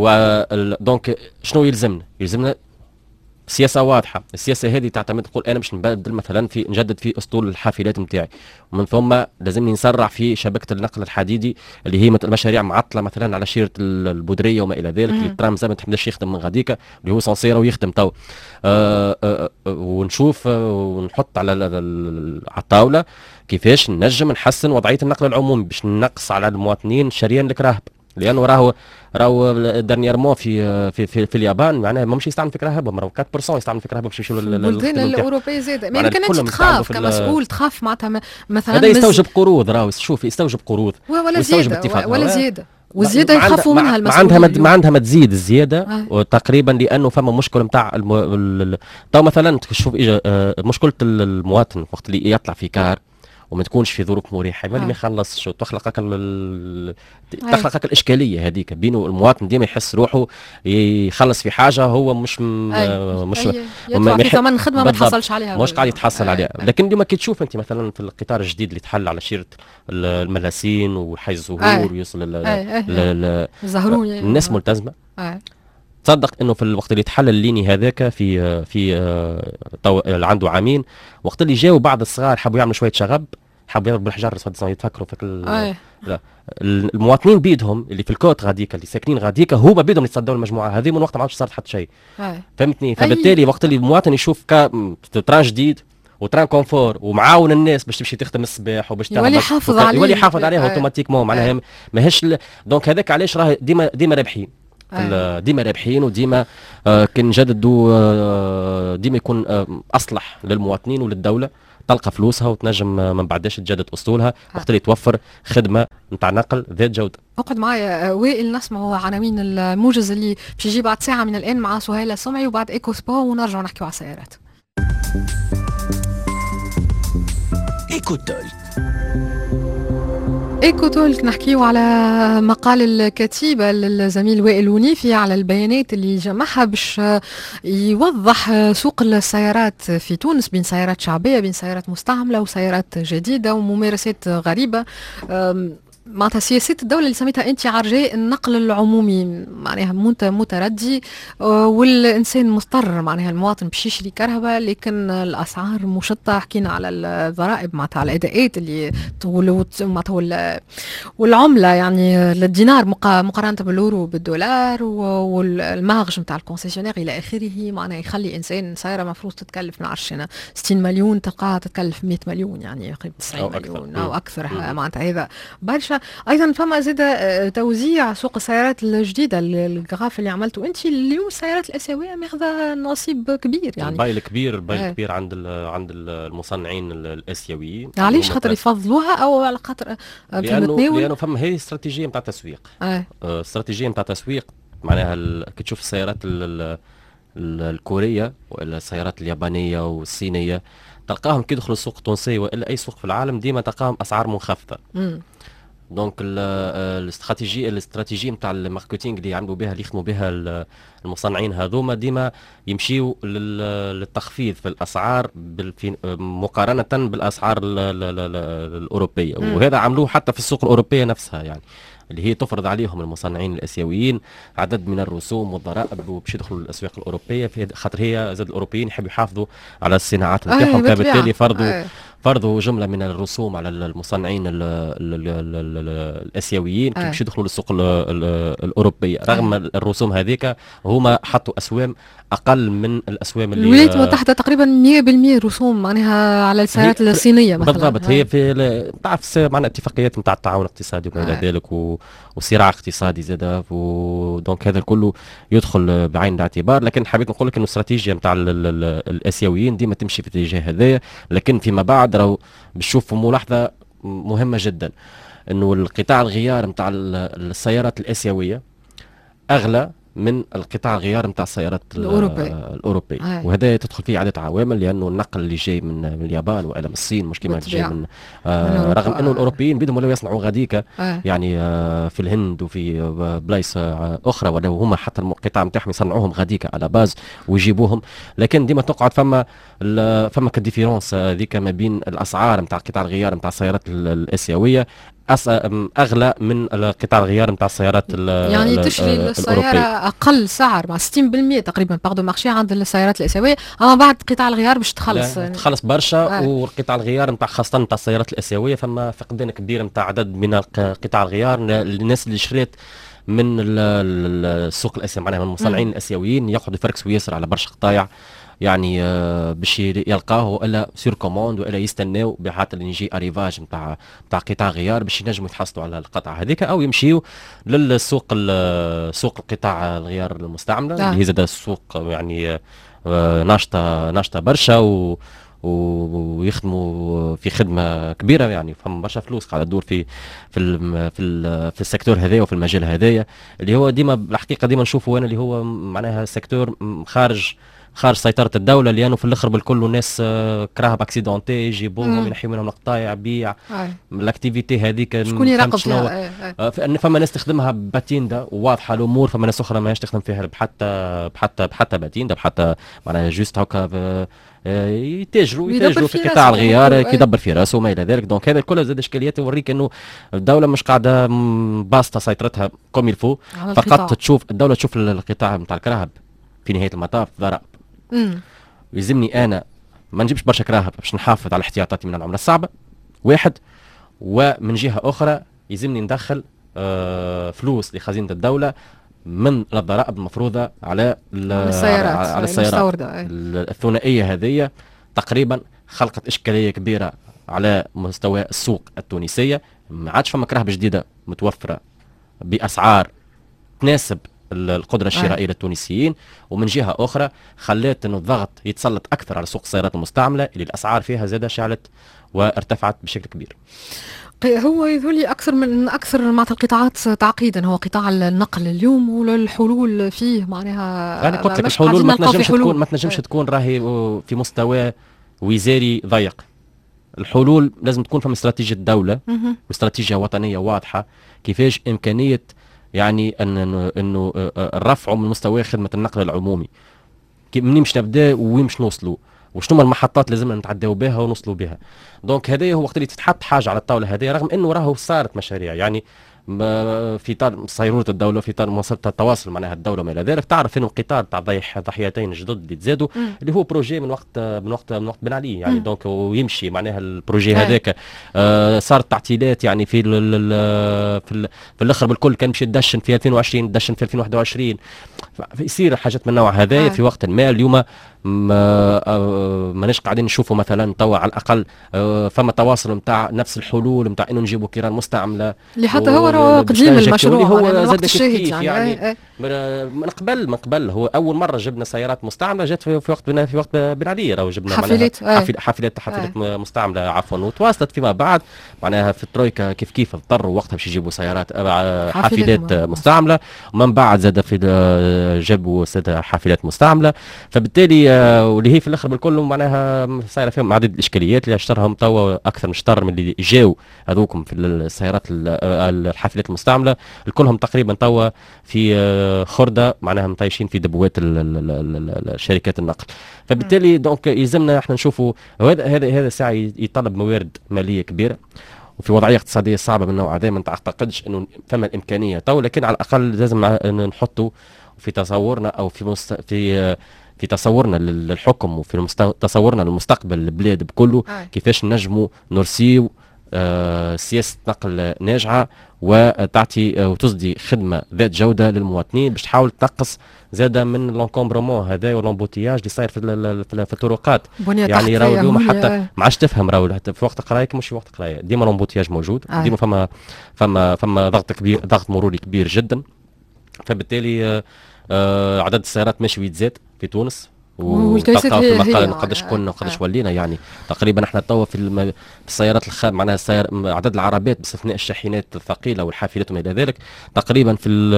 دونك شنو يلزمنا؟ يلزمنا سياسة واضحة. السياسة هذه تعتمد تقول أنا باش نبدل مثلا في نجدد في أسطول الحافلات نتاعي، ومن ثم لازمني نسرع في شبكة النقل الحديدي اللي هي مثل مشاريع معطلة مثلا على شيرة البودرية وما إلى ذلك. الترام زي ما تحبش يخدم من غاديكا اللي هو سانسيرا ويخدم تو. آه آه آه ونشوف ونحط على على الطاولة كيفاش نجم نحسن وضعية النقل العمومي باش نقص على المواطنين شريان الكراهب، لانه راهو راهو دانييرمون في في في, في اليابان معناها ما مش يستعمل في كراهبهم، راهو أربعة بالمئة يستعمل في كراهبهم باش يمشيوا للبلدان الاوروبيه زاده. ما يمكن انت تخاف كمسؤول تخاف معناتها مثلا هذا يستوجب قروض، راهو شوف يستوجب قروض ولا زياده ولا زياده والزياده يخافوا منها المسؤولين. ما عندها ما عندها ما تزيد الزياده آه. تقريبا لانه فما مشكل نتاع تو مثلا شوف مشكله المواطن وقت اللي يطلع في كار وما تكونش في ظروف مريحه ما آه. ما يخلص شو تخلقك ال... تخلقك الاشكاليه هذيك بينه المواطن ديما يحس روحه يخلص في حاجه هو مش م... مش يدفع في ثمن الخدمه ما تحصلش عليها مش قاعد يتحصل عليها. لكن اليوم كي تشوف انت مثلا في القطار الجديد اللي تحل على شيره الملاسين وحي الزهور ويوصل الزهرون الناس ملتزمه. أي. تصدق انه في الوقت اللي تحل الليني هذاك في في طو... عنده عامين وقت اللي جاوا بعض الصغار حبوا يعملوا شويه شغب حبوا يضربوا بالحجار يتفكروا في ال... لا. المواطنين بيدهم اللي في الكوت غاديكا اللي ساكنين غاديكا هما بيدهم يتصدوا المجموعه هذه من وقت ما عادش صارت حتى شيء. فهمتني؟ فبالتالي وقت اللي المواطن يشوف تران جديد وتران كونفور ومعاون الناس باش تمشي تخدم الصباح وباش يولي يحافظ عليه يولي يحافظ عليها اوتوماتيكمون معناها ماهيش ل... دونك هذاك علاش راه ديما ديما رابحين آه. ديما رابحين وديما آه كان نجددوا آه ديما يكون آه اصلح للمواطنين وللدوله تلقى فلوسها وتنجم آه من بعداش تجدد اسطولها آه. وقت اللي توفر خدمه نتاع نقل ذات جوده. اقعد معايا وائل نسمعوا عناوين الموجز اللي باش يجي بعد ساعه من الان مع سهيله سمعي وبعد ايكو سبا ونرجعوا نحكيوا على السيارات. ايكو تولك ايكو تولك نحكيو على مقال الكتيبة للزميل وائل ونيفي على البيانات اللي جمعها باش يوضح سوق السيارات في تونس بين سيارات شعبية بين سيارات مستعملة وسيارات جديدة وممارسات غريبة. معناتها سياسات الدولة اللي سميتها أنت عرجاء النقل العمومي معناها متردي، والإنسان مضطر معناها المواطن باش يشري كرهبة لكن الأسعار مشطة. حكينا على الضرائب معناتها على الأداءات اللي معناتها والعملة يعني الدينار مقارنة باليورو بالدولار والمارج نتاع الكونسيسيونير إلى آخره. معناها يخلي إنسان سيارة مفروض تتكلف من عشرة ستين مليون تلقاها تتكلف مئة مليون يعني قريب تسعين أو مليون أكثر. أو أكثر معناتها هذا برشا. ايضا فما زاد توزيع سوق السيارات الجديده الجراف اللي عملته انت اليوم. السيارات الاسيويه ماخذه نصيب كبير يعني الباي الكبير الباي آه. الكبير عند عند المصنعين الاسيويين. علاش خاطر يفضلوها او على خاطر لانه لانه فما هي استراتيجيه نتاع تسويق. آه. استراتيجيه نتاع تسويق معناها كي تشوف السيارات الكوريه ولا السيارات اليابانيه والصينيه تلقاهم كي يدخلوا السوق التونسي والا اي سوق في العالم ديما تلقاهم اسعار منخفضه. امم دونك الاستراتيجيه الاستراتيجيه نتاع الماركتينغ اللي يعملوا بها اللي يخدموا بها المصنعين هذوما ديما يمشيوا للتخفيض في الاسعار مقارنه بالاسعار الاوروبيه. وهذا عملوه حتى في السوق الاوروبيه نفسها يعني اللي هي تفرض عليهم المصنعين الاسيويين عدد من الرسوم والضرائب باش يدخلوا للاسواق الاوروبيه في خاطر هي زاد الاوروبيين يحبوا يحافظوا على الصناعات نتاعهم. فبالتالي فرضوا فرضوا جمله من الرسوم على المصنعين ال ال ال الاسيويين كي باش يدخلوا للسوق الاوروبيه. رغم الرسوم هذيك هما حطوا اسوام اقل من الاسوام اللي الولايات المتحده تقريبا مئة بالمئة رسوم معناها على السيارات الصينيه مثلا. بالضبط. هي في تعرف معنا اتفاقيات نتاع التعاون الاقتصادي وما الى ذلك وصراع اقتصادي زاد ودونك هذا كله يدخل بعين الاعتبار. لكن حبيت نقول لك انه الاستراتيجيه نتاع الاسيويين ديما تمشي في الاتجاه هذايا. لكن فيما بعد راهو بنشوفوا ملاحظه مهمه جدا انه القطاع الغيار نتاع السيارات الاسيويه اغلى من القطاع الغيار نتاع السيارات الأوروبية, الأوروبية. آه. وهذا تدخل فيه عدة عوامل لأنه النقل اللي جاي من, من اليابان وإلى من الصين مش كما جاي من آه رغم أنه الأوروبيين بدهم ولا يصنعوا غاديكا آه. يعني آه في الهند وفي بلايص آه أخرى ولا هما حتى القطاع نتاعهم يصنعوهم غاديكا على باز ويجيبوهم. لكن ديما تقعد فما فما كديفيرونس هذيك ما بين الأسعار نتاع قطاع الغيار نتاع السيارات الآسيوية اغلى من قطاع الغيار نتاع السيارات يعني تشري السياره اقل سعر مع ستين بالمئة تقريبا باردو مارشي عند السيارات الاسيويه. اما بعد قطاع الغيار باش تخلص يعني. تخلص برشا آه. وقطاع الغيار نتاع خاصه نتاع السيارات الاسيويه فما فقدان كبير نتاع عدد من قطاع الغيار للناس اللي شريت من السوق الاسيوي معناها من المصنعين الاسيويين يقعدوا يفركسوا ياسر على برشا قطايع يعني آه باش يلقاه والا سير كوموند والا يستناو بحال اللي يجي اريفاج نتاع نتاع قطاع غيار باش ينجموا يتحصلوا على القطعه هذيك او يمشيو للسوق سوق القطاع الغيار المستعمله آه. اللي هي زاد السوق يعني آه ناشطه ناشطه برشا و ويخدموا في خدمه كبيره يعني فما برشا فلوس قاعده تدور في في ال في ال في السيكتور هذايا وفي المجال هذايا اللي هو ديما الحقيقه ديما نشوفوا انا اللي هو معناها سيكتور خارج خارج سيطرة الدولة لأنه في الآخر بالكل الناس كراها باكسيدونتي يجيبوهم ينحيوا منهم القطايع بيع الاكتيفيتي هذيك شكون يراقب فيها؟ فما ناس تخدمها باتيندا وواضحة الأمور فما ناس أخرى ماهيش تخدم فيها بحتى بحتى بحتى باتيندا بحتى معناها جوست هكا يتاجروا يتاجروا في قطاع الغيار كيدبر في راسه وما الى ذلك. دونك هذا الكل زاد اشكاليات يوريك انه الدوله مش قاعده باسطه سيطرتها كوم يلفو فقط تشوف الدوله تشوف القطاع نتاع الكراهب في نهايه المطاف ضرائب. يلزمني انا ما نجيبش برشا كراهب باش نحافظ على احتياطاتي من العمله الصعبه واحد ومن جهه اخرى يلزمني ندخل آه فلوس لخزينه الدوله من الضرائب المفروضه على السيارات على السيارات الثنائيه هذه تقريبا خلقت اشكاليه كبيره على مستوى السوق التونسيه. ما عادش فما كراهب جديده متوفره باسعار تناسب القدرة الشرائية للتونسيين ومن جهة أخرى خلت أنه الضغط يتسلط أكثر على سوق السيارات المستعملة اللي الأسعار فيها زادة شعلت وارتفعت بشكل كبير. هو يذولي أكثر من أكثر مع القطاعات تعقيدا هو قطاع النقل اليوم والحلول فيه معناها يعني قلت لك الحلول ما تنجمش تكون ما تنجمش تكون راهي في مستوى وزاري ضيق. الحلول لازم تكون فما استراتيجيه دوله واستراتيجيه وطنيه واضحه كيفاش امكانيه يعني ان انه الرفع من مستوى خدمه النقل العمومي، منين باش نبدا وين باش نوصلوا وشنو الم لازمنا نتعداو بها ونوصلوا بها. دونك هذايا هو وقت اللي تتحط حاجه على الطاوله هذه، رغم انه راهو صارت مشاريع يعني في اطار صيرورة الدوله، في اطار مواصله التواصل معناها الدوله وما الى ذلك. تعرف انه القطار تاع ضيح ضحيتين جدد اللي تزادوا اللي هو بروجي من وقت من وقت من وقت بن علي يعني. دونك ويمشي معناها البروجي هذاك. آه صارت تعطيلات يعني في ال في, ال في الاخر بالكل كان باش يدشن في ألفين وعشرين، دشن في ألفين وواحد وعشرين، يصير حاجات من النوع هذا في وقت ما. اليوم ما ماناش قاعدين نشوفوا مثلا توا على الاقل فما تواصل نتاع نفس الحلول نتاع انه نجيبوا كيران مستعمله اللي حتى هو قديم المشروع هو يعني زاد الشهيد يعني, يعني, يعني من قبل من قبل هو اول مره جبنا سيارات مستعمله جات في وقت في وقت بن علي، راهو جبنا حافلات حافلات حافلات حافلات مستعمله عفوا، وتواصلت فيما بعد معناها في الترويكا كيف كيف اضطروا وقتها باش يجيبوا سيارات حافلات مستعمله، ومن بعد زاد في جابوا حافلات مستعمله. فبالتالي واللي هي في الاخر بالكل معناها صايره فيهم عدد الاشكاليات اللي اشترهم توا اكثر من شطر من اللي جاوا هذوكم في السيارات الحافلات المستعمله الكلهم تقريبا توا في خرده معناها مطيشين في دبوات شركات النقل. فبالتالي دونك يلزمنا احنا نشوفوا هذا هذا هذا ساعه يطلب موارد ماليه كبيره، وفي وضعيه اقتصاديه صعبه من النوع هذا ما تعتقدش انه فما الامكانيه تو، لكن على الاقل لازم نحطوا في تصورنا او في مست... في في تصورنا للحكم وفي المست... تصورنا للمستقبل البلاد بكله آه. كيفاش نجموا نرسيو آه سياسه نقل ناجعه وتعطي آه وتصدي خدمه ذات جوده للمواطنين باش تحاول تنقص زاده من لونكومبرومون هذا والامبوتياج اللي صاير في, في, في الطرقات. يعني راهو اليوم حتى ما عادش تفهم راهو في وقت قرايك مش في وقت قرايه ديما الامبوتياج موجود آه. ديما فما فما فما ضغط كبير، ضغط مروري كبير جدا. فبالتالي آه آه عدد السيارات ماشي ويتزاد في تونس وتلقى في المقال قداش كنا وقداش آه. ولينا يعني تقريبا احنا توا في, الم... في السيارات الخام معناها السيار... عدد العربات باستثناء الشاحنات الثقيله والحافلات وما الى ذلك تقريبا في ال...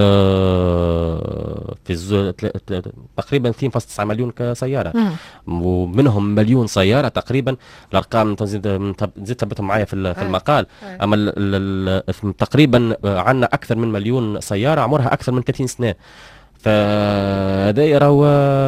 في الز... تقريبا اثنين فاصلة تسعة مليون كسياره مم. ومنهم مليون سياره تقريبا. الارقام تزيد تزيد تثبتهم معايا في, في المقال آه. اما ال... ال... تقريبا عندنا اكثر من مليون سياره عمرها اكثر من ثلاثين سنه. فهذا راهو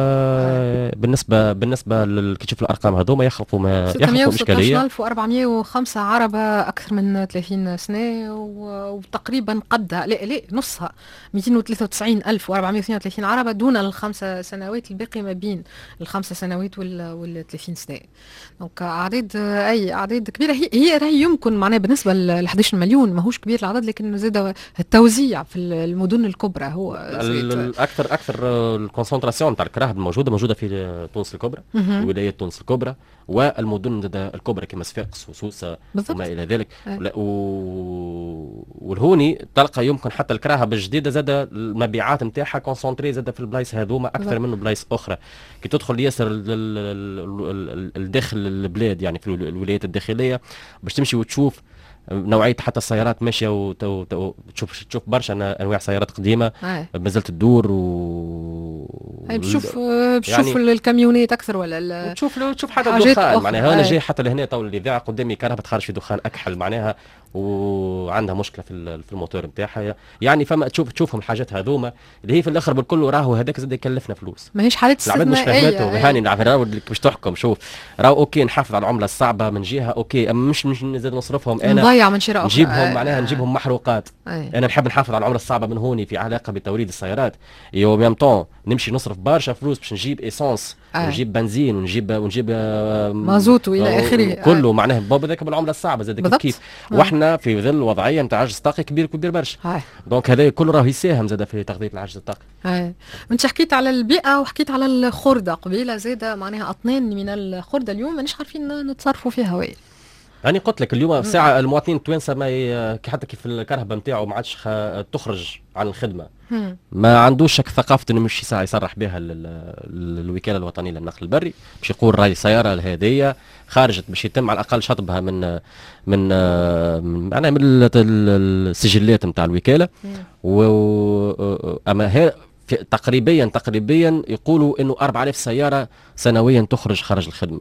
بالنسبه بالنسبه كي تشوف الارقام هذوما يخلقوا ما يخلقوا اشكاليه. ستمائة وألف وأربعمائة وخمسة عربه اكثر من ثلاثين سنه وتقريبا قدها لا لا نصها مئتين وثلاثة وتسعين ألف وأربعمائة واثنين وثلاثين عربه دون الخمس سنوات، الباقي ما بين الخمس سنوات وال ثلاثين سنه. دونك اعداد اي اعداد كبيره. هي هي راهي يمكن معناها بالنسبه ل أحد عشر مليون ماهوش كبير العدد، لكن زاد التوزيع في المدن الكبرى هو اكثر اكثر الكونسنتراسيون نتاع الكراهب الموجوده موجوده في تونس الكبرى ولايات تونس الكبرى والمدن الكبرى كما صفاقس وسوسه وما الى ذلك. و... والهوني تلقى يمكن حتى الكراهب الجديده زاد المبيعات نتاعها كونسنتري زاد في البلايص هذوما اكثر من بلايص اخرى. كي تدخل ياسر الداخل البلاد يعني في الولايات الداخليه باش تمشي وتشوف نوعيه حتى السيارات ماشيه وتشوف تشوف برشا انواع سيارات قديمه مازالت تدور و بشوف بشوف يعني الكاميونات اكثر ولا تشوف تشوف حتى الدخان معناها انا جاي حتى لهنا تو الاذاعه قدامي كهرباء تخرج في دخان اكحل معناها وعندها مشكله في في الموتور نتاعها يعني. فما تشوف تشوفهم الحاجات هذوما اللي هي في الاخر بالكل راهو هذاك زاد يكلفنا فلوس ماهيش حالات استثنائيه هاني نعرف راهو باش تحكم. شوف راهو اوكي نحافظ على العمله الصعبه من جهه اوكي اما مش مش نزيد نصرفهم انا نضيع من شراء نجيبهم آه معناها آه نجيبهم محروقات آه انا نحب نحافظ على العمله الصعبه من هوني في علاقه بتوريد السيارات يو ميم طون نمشي نصرف برشا فلوس باش نجيب ايسانس آه. ونجيب بنزين ونجيب ونجيب آه مازوت والى اخره كله آه. معناه بابا ذاك بالعمله الصعبه زاد كيف آه. واحنا في ظل وضعيه نتاع عجز طاقي كبير كبير برشا آه. دونك هذا كله راه يساهم زاد في تغطيه العجز الطاقي. آه. انت حكيت على البيئه وحكيت على الخرده قبيله زاد معناها اطنان من الخرده اليوم مانيش عارفين نتصرفوا فيها وين. أنا قلت لك اليوم ساعة المواطنين التوانسة ما حتى كيف الكرهبة نتاعو ما عادش تخرج عن الخدمة ما عندوش ثقافة إنه مش ساعة يصرح بها الوكالة الوطنية للنقل البري باش يقول راي سيارة هذه خارجت باش يتم على الأقل شطبها من من معناها من السجلات نتاع الوكالة و أما في تقريبا تقريبا يقولوا انه أربعة آلاف سياره سنويا تخرج خارج الخدمه.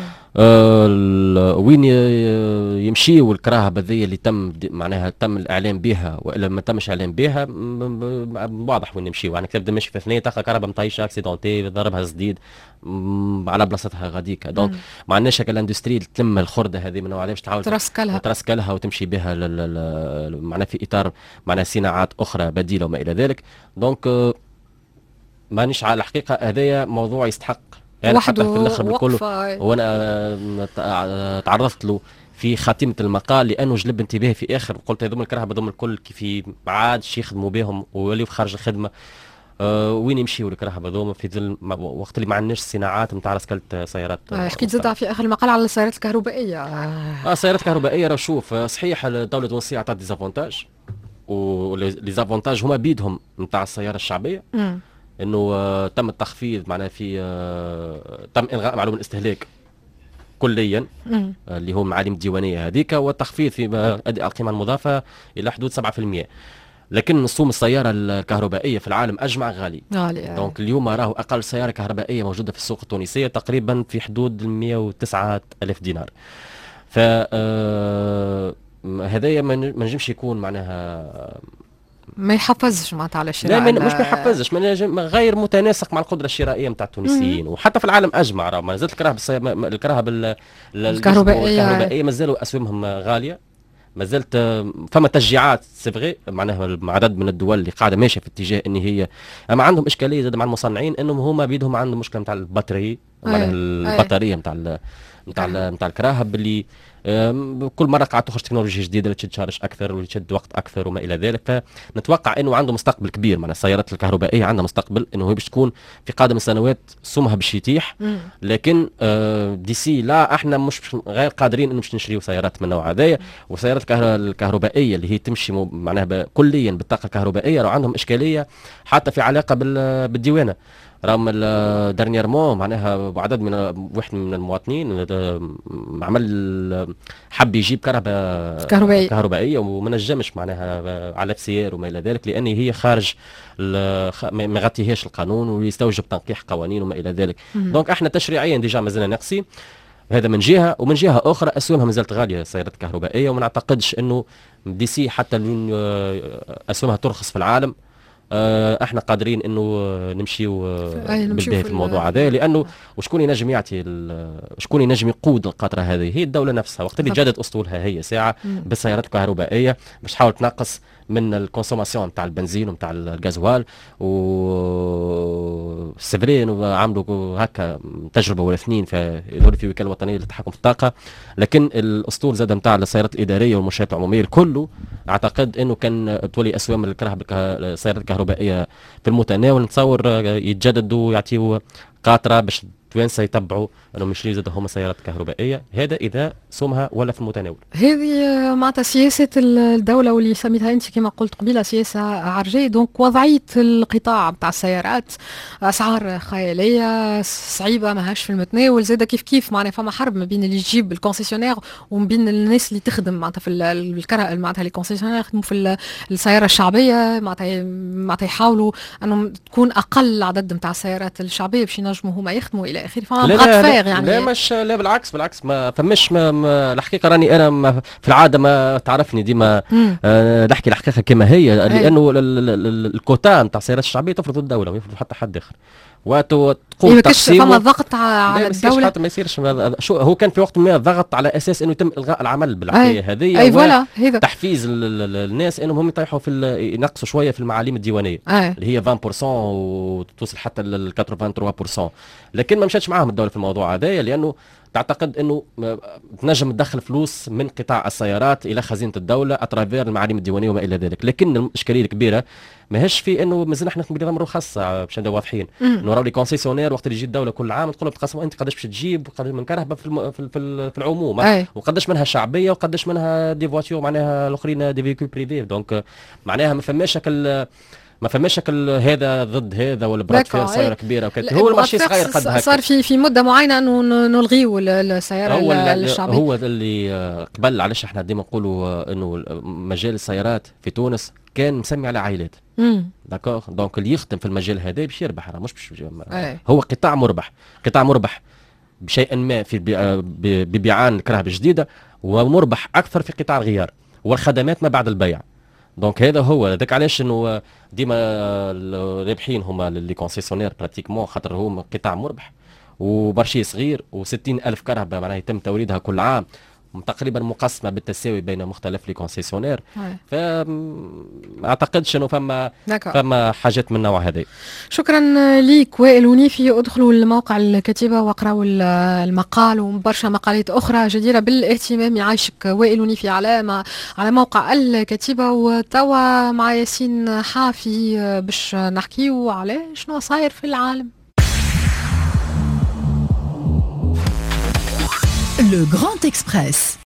آه وين يمشيوا الكراهب هذه اللي تم معناها تم الاعلان بها والا ما تمش اعلان بها واضح وين يمشيوا. يعني تبدا ماشي في ثنيه تلقى كهرباء مطيشه اكسيدونتي ضربها جديد على بلاصتها غاديكا. دونك ما عندناش الاندستري تلم الخرده هذه من نوع باش تحاول ترسكلها ترسكلها وتمشي بها معناها في اطار معناها صناعات اخرى بديله وما الى ذلك. دونك مانيش على الحقيقه هذايا موضوع يستحق يعني حتى في الاخر بالكل. وانا تعرضت له في خاتمه المقال لانه جلب انتباهي في اخر قلت هذوم الكرهبه هذوم الكل كيف ما عادش يخدموا بهم ويوليو خارج الخدمه. أه وين يمشيوا الكرهبه هذوم في ظل وقت اللي ما عندناش صناعات نتاع رسكلة سيارات. حكيت زاد في اخر المقال على السيارات الكهربائيه. اه السيارات الكهربائيه راه شوف صحيح الدوله التونسيه عطات ديزافونتاج وليزافونتاج هما بيدهم نتاع السياره الشعبيه. م. انه آه تم التخفيض معناها في آه تم الغاء معلوم الاستهلاك كليا آه اللي هو المعالم الديوانيه هذيك والتخفيض في القيمه المضافه الى حدود سبعة بالمئة. لكن رسوم السياره الكهربائيه في العالم اجمع غالي. غالي دونك اليوم راهو اقل سياره كهربائيه موجوده في السوق التونسيه تقريبا في حدود مئة وتسعة آلاف دينار. ف آه هذايا ما نجمش يكون معناها ما يحفزش معناتها على الشراء. لا مش ما يحفزش غير متناسق مع القدره الشرائيه نتاع التونسيين. وحتى في العالم اجمع راه ما زالت الكراهب الكراهب الكهربائيه مازالوا اسهمهم غاليه. ما زالت فما تشجيعات سي فغي معناها عدد من الدول اللي قاعده ماشيه في اتجاه ان هي اما عندهم اشكاليه زاد مع المصنعين انهم هما بيدهم عندهم مشكله نتاع البطاريه معناها البطاريه نتاع نتاع نتاع الكراهب اللي كل مره قاعد تخرج تكنولوجيا جديده اللي تشارج اكثر واللي تشد وقت اكثر وما الى ذلك. فنتوقع انه عنده مستقبل كبير مع السيارات الكهربائيه عندها مستقبل انه هي باش تكون في قادم السنوات سمها باش يتيح. لكن دي سي لا احنا مش غير قادرين انه باش نشريو سيارات من النوع هذايا. والسيارات الكهربائيه اللي هي تمشي معناها كليا بالطاقه الكهربائيه راه عندهم اشكاليه حتى في علاقه بالديوانه. راهم دارنييرمون معناها عدد من واحد من المواطنين عمل حب يجيب كهرباء كهربائيه كهربائيه وما نجمش معناها على السير وما الى ذلك لان هي خارج ما يغطيهاش القانون ويستوجب تنقيح قوانين وما الى ذلك. دونك احنا تشريعيا ديجا مازلنا ناقصين هذا من جهه. ومن جهه اخرى اسهمها مازالت غاليه السيارات الكهربائيه وما نعتقدش انه دي سي حتى اسهمها ترخص في العالم احنا قادرين انه نمشيو بالباهي في الموضوع هذا. لانه وشكون ينجم يعطي شكون ينجم يقود القطره هذه هي الدوله نفسها. وقت اللي جدت اسطولها هي ساعه بالسيارات الكهربائيه باش تحاول تنقص من الكونسوماسيون نتاع البنزين ونتاع الغازوال. و سيفرين عملوا هكا تجربه ولا اثنين في دورة في الوكاله الوطنيه للتحكم في الطاقه. لكن الاسطول زاد نتاع السيارات الاداريه والمنشات العموميه كله اعتقد انه كان تولي اسوام السيارات الكهربائيه في المتناول. نتصور يتجددوا ويعطيوا قاطره باش التوانسه يتبعوا انهم يشريوا زاد هما سيارات كهربائيه. هذا اذا سمها ولا في المتناول. هذه معناتها سياسه الدوله واللي سميتها انت كما قلت قبيله سياسه عرجيه. دونك وضعيه القطاع نتاع السيارات اسعار خياليه صعيبه ماهاش في المتناول. زاد كيف كيف معناها فما حرب ما بين اللي يجيب الكونسيسيونير وما بين الناس اللي تخدم معناتها في الكره معناتها لي كونسيسيونير يخدموا في السياره الشعبيه معناتها معناتها يحاولوا انهم تكون اقل عدد نتاع السيارات الشعبيه باش ينجموا هما يخدموا الى اخره. فما لا لا, يعني لا مش لا بالعكس بالعكس ما فماش ما ما الحقيقه راني انا ما في العاده ما تعرفني ديما آه نحكي الحقيقه كما هي. لانه الكوتا نتاع السيارات الشعبيه تفرض الدوله ما يفرض حتى حد اخر وتقوم تقسيم. فما ضغط على الدوله حتى ما يصيرش. شو هو كان في وقت ما ضغط على اساس انه يتم الغاء العمل بالعقليه هذه. اي فوالا هذا تحفيز الناس انهم هم يطيحوا في ينقصوا شويه في المعاليم الديوانيه أي. اللي هي عشرة بالمئة وتوصل حتى ل ثمانية وثلاثين بالمئة. لكن ما مشاتش معاهم الدوله في الموضوع هذا لانه تعتقد انه تنجم تدخل فلوس من قطاع السيارات الى خزينه الدوله اترافير المعالم الديوانيه وما الى ذلك. لكن الاشكاليه الكبيره ماهيش في انه مازلنا احنا بنظام رخص باش نبقوا واضحين انه راهو لي كونسيسيونير وقت اللي يجي الدوله كل عام تقول لهم تقسموا انت قداش باش تجيب وقداش من كرهبه في الم... في, في, في العموم أي. وقداش منها شعبيه وقداش منها دي فواتور معناها الاخرين دي فيكول بريفي. دونك معناها ما فماش هكا ما فماش شكل هذا ضد هذا ولا براد فير داكور، سياره إيه. كبيره وكذا، ال- هو المارشي البراد صغير فير قد هكا. صار في في مده معينه انه ن- نلغيو ال- السياره هو ال- ال- الشعبيه. هو اللي آه، قبل، علاش احنا ديما نقولوا آه، انه مجال السيارات في تونس كان مسمي على عائلات. امم داكوغ، دونك اللي يخدم في المجال هذا باش يربح، راه مش باش أي. هو قطاع مربح، قطاع مربح بشيء ما في بي- ب- ببيعان الكرهبة الجديدة، ومربح أكثر في قطاع الغيار والخدمات ما بعد البيع. دونك هذا هو هذاك علاش انه ديما الرابحين هما اللي كونسيسيونير براتيكمون، خاطر هو قطاع مربح وبرشي صغير وستين ألف كرهبة معناها يتم توريدها كل عام، تقريبا مقسمه بالتساوي بين مختلف لي كونسيسيونير. فما اعتقدش انه فما داكور. فما حاجات من النوع هذا. شكرا ليك وائل ونيفي. ادخلوا الموقع الكتيبة واقرأوا ال- المقال وبرشا مقالات أخرى جديرة بالاهتمام. يعيشك وائل ونيفي على ما على موقع الكتيبة. وتوا مع ياسين حافي باش نحكيو على شنو صاير في العالم. Le Grand Express.